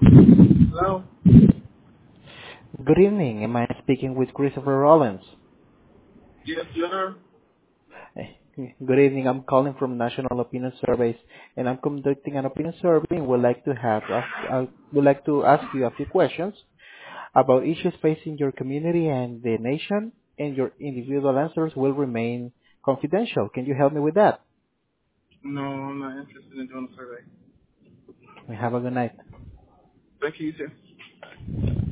Hello? Good evening. Am I speaking with Christopher Rollins? Yes, sir. Eh, Good evening. I'm calling from National Opinion Surveys, and I'm conducting an opinion survey. And would like to ask you a few questions about issues facing your community and the nation, and your individual answers will remain confidential. Can you help me with that? No, I'm not interested in doing a survey. Have a good night. Thank you, sir.